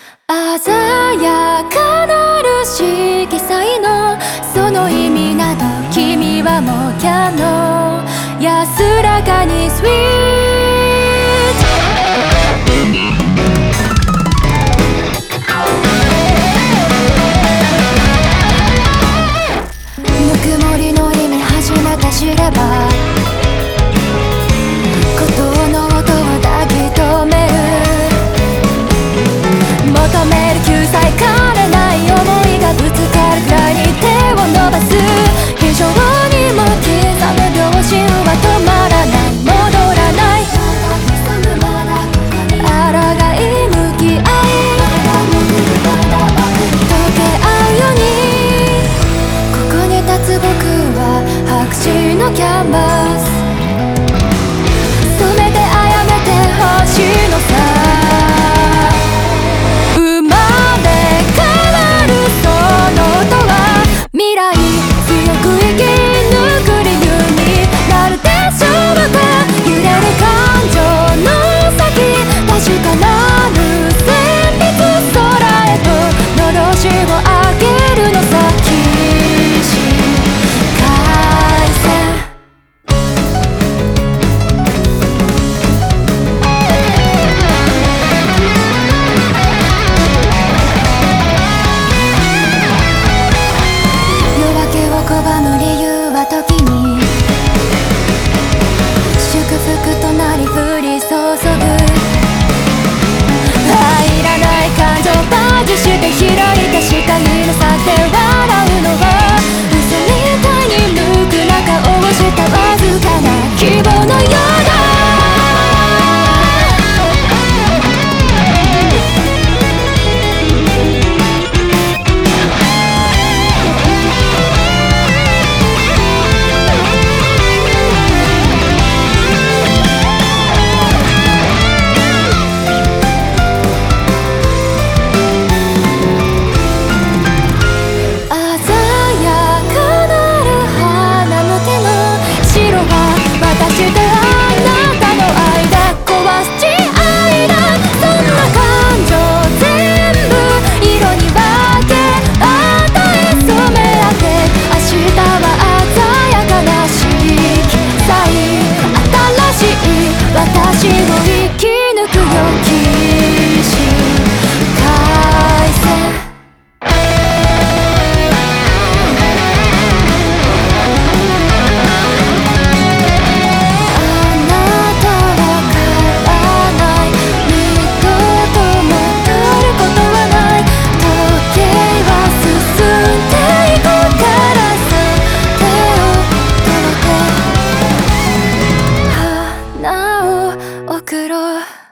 鮮やかなる色彩のその意味など君はもうキャノ安らかにスイートぬくもりの意味初めて知れば孤島の音を抱き留める求める救済かれない想いがぶつかるくらいに手を伸ばす非常にも刻む秒針は止まらない戻らない抗い向き合い溶け合うようにここに立つ僕は白紙のキャンバス染めてあやめてほしいのさ未来強く生き抜く理由になるでしょうか揺れる感情の先確かなる旋律空へとのろしを上げるのさ起死回生拒む理由は時に祝福となり降り注ぐ入らない感情バージして開いた視界の先で笑うのは嘘みたいに無垢な顔をしたわずかな希望のようだ私を生き抜くよ起死回生あなたは変わらない二度と戻ることはない時計は進んでいくからさ手を止めて花を送ろう